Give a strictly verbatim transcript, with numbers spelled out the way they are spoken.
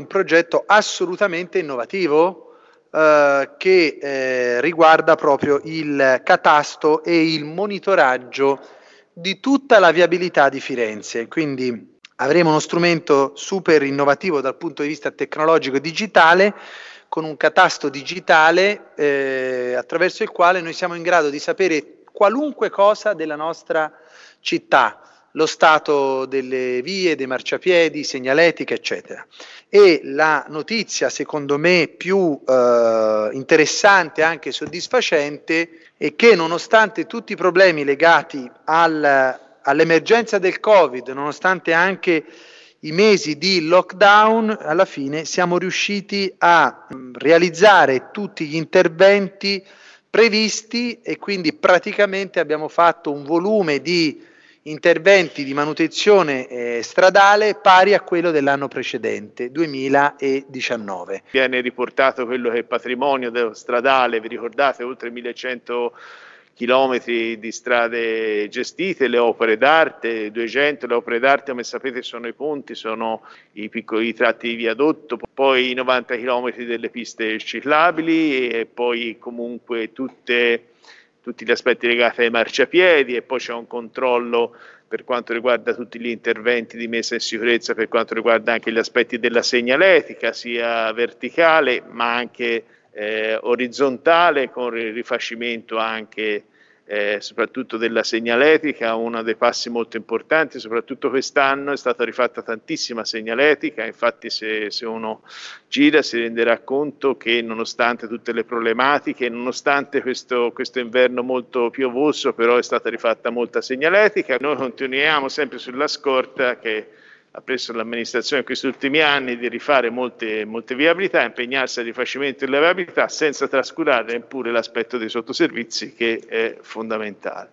progetto assolutamente innovativo eh, che eh, riguarda proprio il catasto e il monitoraggio di tutta la viabilità di Firenze. Quindi avremo uno strumento super innovativo dal punto di vista tecnologico e digitale, con un catasto digitale eh, attraverso il quale noi siamo in grado di sapere qualunque cosa della nostra città, lo stato delle vie, dei marciapiedi, segnaletica, eccetera. E la notizia, secondo me, più eh, interessante e anche soddisfacente è che, nonostante tutti i problemi legati al, all'emergenza del Covid, nonostante anche i mesi di lockdown, alla fine siamo riusciti a realizzare tutti gli interventi previsti e quindi praticamente abbiamo fatto un volume di interventi di manutenzione eh, stradale pari a quello dell'anno precedente, duemiladiciannove. Viene riportato quello che è patrimonio dello stradale, vi ricordate, oltre millecento chilometri di strade gestite, le opere d'arte, duecento, le opere d'arte come sapete sono i ponti, sono i piccoli tratti di viadotto, poi i novanta chilometri delle piste ciclabili e poi comunque tutte, tutti gli aspetti legati ai marciapiedi e poi c'è un controllo per quanto riguarda tutti gli interventi di messa in sicurezza, per quanto riguarda anche gli aspetti della segnaletica, sia verticale ma anche Eh, orizzontale, con il rifacimento anche eh, soprattutto della segnaletica. Uno dei passi molto importanti, soprattutto quest'anno, è stata rifatta tantissima segnaletica, infatti se, se uno gira si renderà conto che nonostante tutte le problematiche, nonostante questo, questo inverno molto piovoso, però è stata rifatta molta segnaletica. Noi continuiamo sempre sulla scorta che ha preso l'amministrazione in questi ultimi anni di rifare molte, molte viabilità, impegnarsi al rifacimento della viabilità senza trascurare neppure l'aspetto dei sottoservizi che è fondamentale.